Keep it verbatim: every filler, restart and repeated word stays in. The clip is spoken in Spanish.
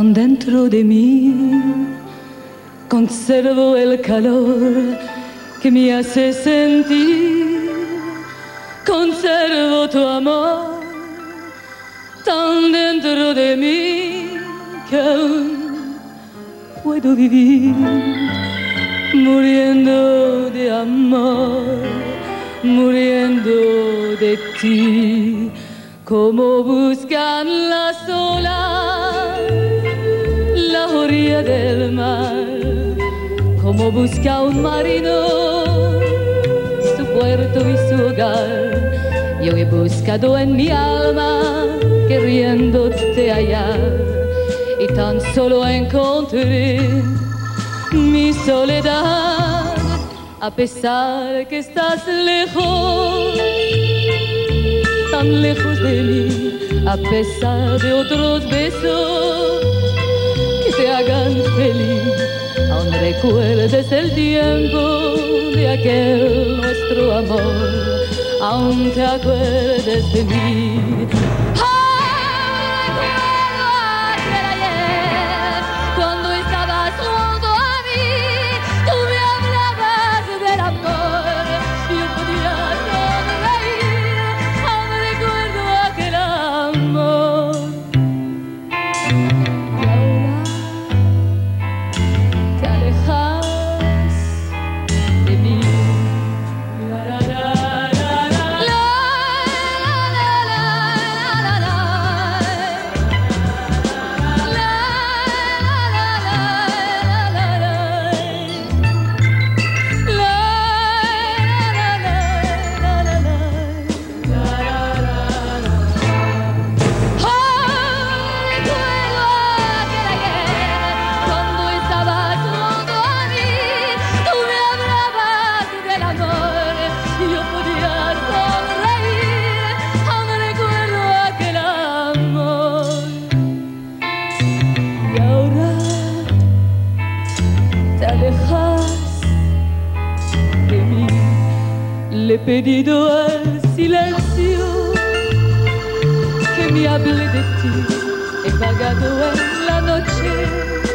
tan dentro de mí. Conservo el calor que me hace sentir. Conservo tu amor tan dentro de mí que aún puedo vivir muriendo de amor, muriendo de ti. Como buscan las olas la orilla del mar, como busca un marino su puerto y su hogar. Yo he buscado en mi alma queriéndote hallar y tan solo encontré mi soledad. A pesar que estás lejos, tan lejos de mí, a pesar de otros besos que te hagan feliz, aún recuerdes el tiempo de aquel nuestro amor, aún te acuerdes de mí. Le he pedido al silencio que me hable de ti. He vagado en la noche